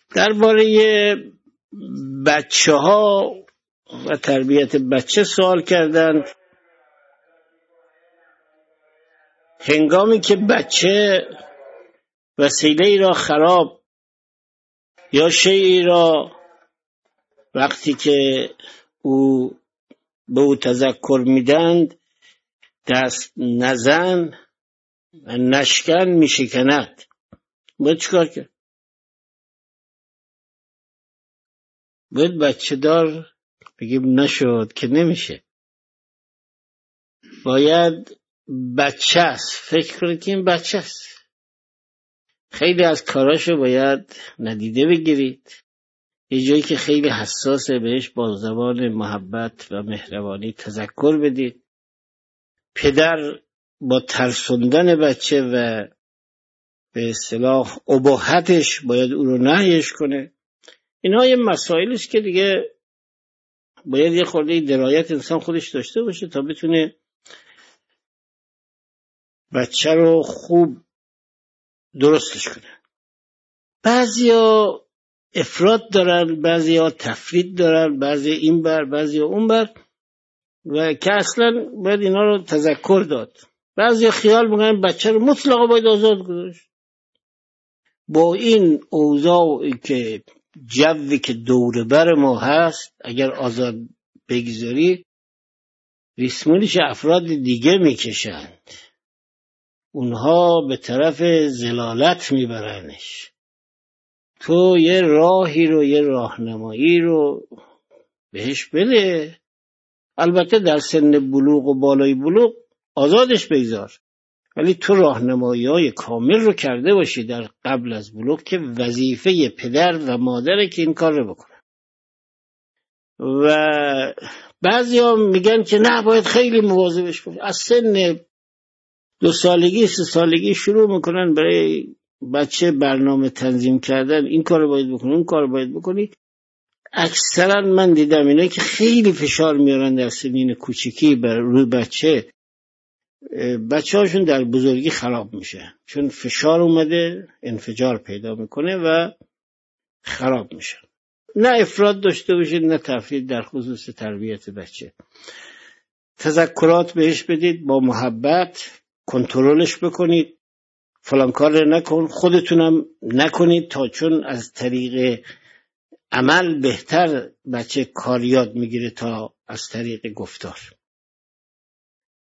درباره بچه ها و تربیت بچه سوال کردند. هنگامی که بچه وسیله‌ای را خراب یا شیئی را وقتی که به او تذکر میدند دست نزن و نشکن میشکند، باید چیکار کرد؟ باید بچه دار بگیم نشد که نمیشه، باید بچه است، فکر کنید که این بچه است، خیلی از کاراشو باید ندیده بگیرید، یه جایی که خیلی حساسه بهش با زبان محبت و مهربانی تذکر بدید. پدر با ترسوندن بچه و به اصطلاح اباحتش باید او رو نهیش کنه. اینها یه مسائلی است که دیگه باید یه خورده درایت انسان خودش داشته باشه تا بتونه بچه رو خوب درستش کنه. بعضیا افراط دارن، بعضیا تفرید دارن، بعضی این بر بعضیا اون بر، و که اصلا باید اینا رو تذکر داد. بعضیا خیال میکنن بچه رو مطلقا باید آزاد گذاشت. با این اوضاعی که جوی که دور بر ما هست اگر آزاد بگذاری ریسمونش افراد دیگه میکشند، اونها به طرف ضلالت میبرنش. تو یه راهی رو، یه راهنمایی رو بهش بده، البته در سن بلوغ و بالای بلوغ آزادش بگذار، ولی تو راهنمایی‌های کامل رو کرده باشی در قبل از بلوغ که وظیفه پدر و مادره که این کار رو بکنه. و بعضیا میگن که نه باید خیلی مواظبش باشه، از سن 2 سالگی 3 سالگی شروع میکنن برای بچه برنامه تنظیم کردن، این کار رو باید بکنی اون کار رو باید بکنی. اکثرا من دیدم اینه که خیلی فشار میارن در سنین کوچیکی بر روی بچه هاشون در بزرگی خراب میشه، چون فشار اومده انفجار پیدا میکنه و خراب میشه. نه افراط داشته باشید نه تفرید در خصوص تربیت بچه. تذکرات بهش بدید، با محبت کنترلش بکنید، فلان کار نکن، خودتونم نکنید، تا چون از طریق عمل بهتر بچه کار یاد میگیره تا از طریق گفتار.